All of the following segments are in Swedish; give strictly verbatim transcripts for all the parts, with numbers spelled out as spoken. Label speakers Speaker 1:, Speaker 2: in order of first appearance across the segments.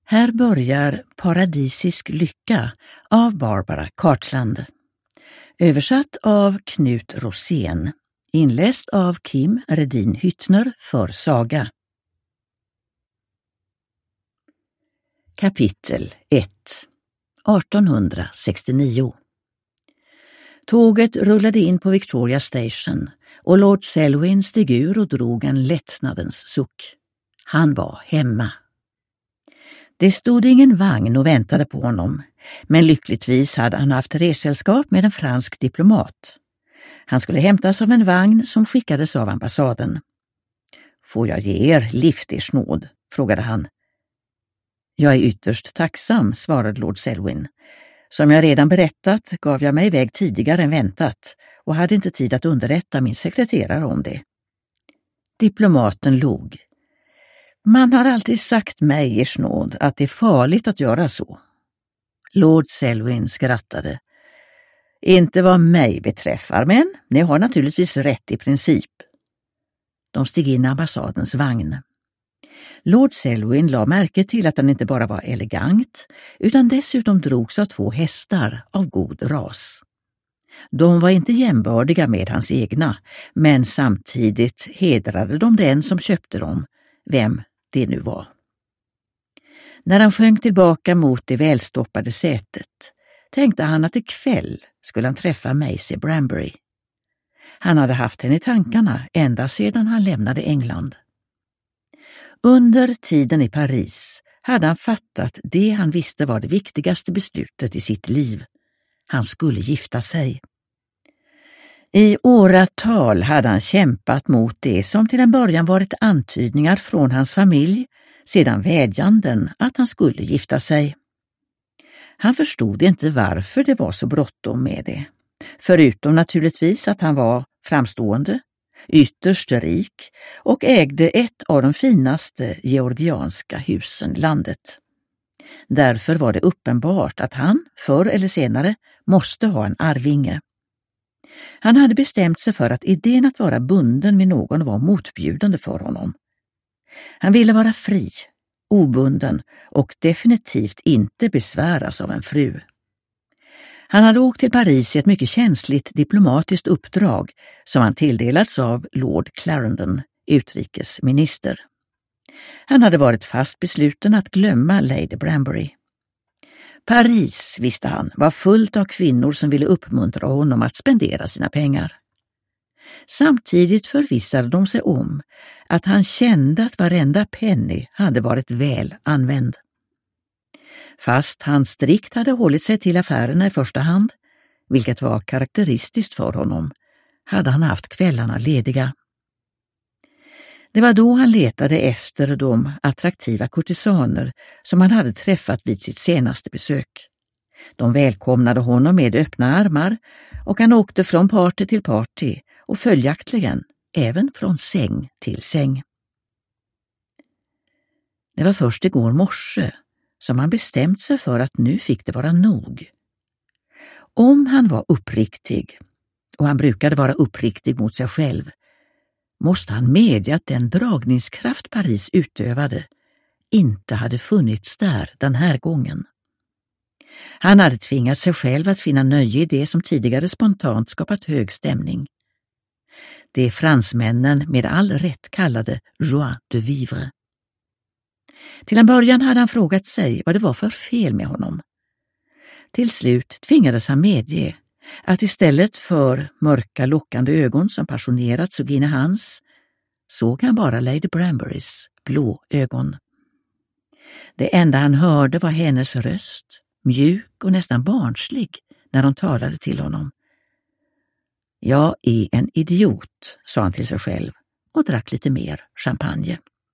Speaker 1: Här börjar Paradisisk lycka av Barbara Cartland. Översatt av Knut Rosén. Inläst av Kim Redin Hyttner för Saga. Kapitel ett. artonhundrasextionio. Tåget rullade in på Victoria Station och Lord Selwyn steg ur och drog en lättnadens suck. Han var hemma. Det stod ingen vagn och väntade på honom, men lyckligtvis hade han haft ressällskap med en fransk diplomat. Han skulle hämtas av en vagn som skickades av ambassaden. Får jag ge er lift i snåd? Frågade han. Jag är ytterst tacksam, svarade Lord Selwyn. Som jag redan berättat gav jag mig iväg tidigare än väntat och hade inte tid att underrätta min sekreterare om det. Diplomaten log. Man har alltid sagt mig i snåd att det är farligt att göra så. Lord Selwyn skrattade. Inte vad mig beträffar, men ni har naturligtvis rätt i princip. De steg in i ambassadens vagn. Lord Selwyn la märke till att han inte bara var elegant, utan dessutom drogs av två hästar av god ras. De var inte jämbördiga med hans egna, men samtidigt hedrade de den som köpte dem, vem det nu var. När han sjönk tillbaka mot det välstoppade sätet tänkte han att ikväll skulle han träffa Maisie Branbury. Han hade haft henne i tankarna ända sedan han lämnade England. Under tiden i Paris hade han fattat det han visste var det viktigaste beslutet i sitt liv. Han skulle gifta sig. I åratal hade han kämpat mot det som till en början varit antydningar från hans familj, sedan vädjanden att han skulle gifta sig. Han förstod inte varför det var så bråttom med det. Förutom naturligtvis att han var framstående, ytterst rik och ägde ett av de finaste georgianska husen i landet. Därför var det uppenbart att han förr eller senare måste ha en arvinge. Han hade bestämt sig för att idén att vara bunden med någon var motbjudande för honom. Han ville vara fri, obunden och definitivt inte besväras av en fru. Han hade åkt till Paris i ett mycket känsligt diplomatiskt uppdrag som han tilldelats av Lord Clarendon, utrikesminister. Han hade varit fast besluten att glömma Lady Branbury. Paris, visste han, var fullt av kvinnor som ville uppmuntra honom att spendera sina pengar. Samtidigt förvissade de sig om att han kände att varenda penny hade varit väl använd. Fast han strikt hade hållit sig till affärerna i första hand, vilket var karaktäristiskt för honom, hade han haft kvällarna lediga. Det var då han letade efter de attraktiva kurtisaner som han hade träffat vid sitt senaste besök. De välkomnade honom med öppna armar och han åkte från party till party och följaktligen även från säng till säng. Det var först igår morse som han bestämt sig för att nu fick det vara nog. Om han var uppriktig, och han brukade vara uppriktig mot sig själv, måste han medge att den dragningskraft Paris utövade inte hade funnits där den här gången. Han hade tvingat sig själv att finna nöje i det som tidigare spontant skapat hög stämning. Det fransmännen med all rätt kallade joie de vivre. Till en början hade han frågat sig vad det var för fel med honom. Till slut tvingades han medge att istället för mörka lockande ögon som passionerat såg in i hans, såg han bara Lady Branburys blå ögon. Det enda han hörde var hennes röst, mjuk och nästan barnslig, när hon talade till honom. Jag är en idiot, sa han till sig själv och drack lite mer champagne.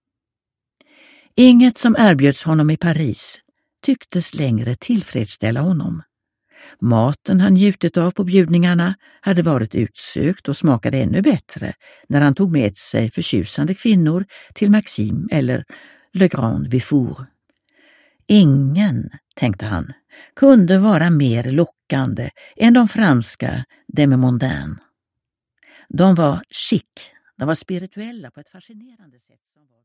Speaker 1: Inget som erbjöds honom i Paris tycktes längre tillfredsställa honom. Maten han njutit av på bjudningarna hade varit utsökt och smakade ännu bättre när han tog med sig förtjusande kvinnor till Maxime eller Le Grand Vifour. Ingen, tänkte han, kunde vara mer lockande än de franska demi-mondaines. De var chic, de var spirituella på ett fascinerande sätt som var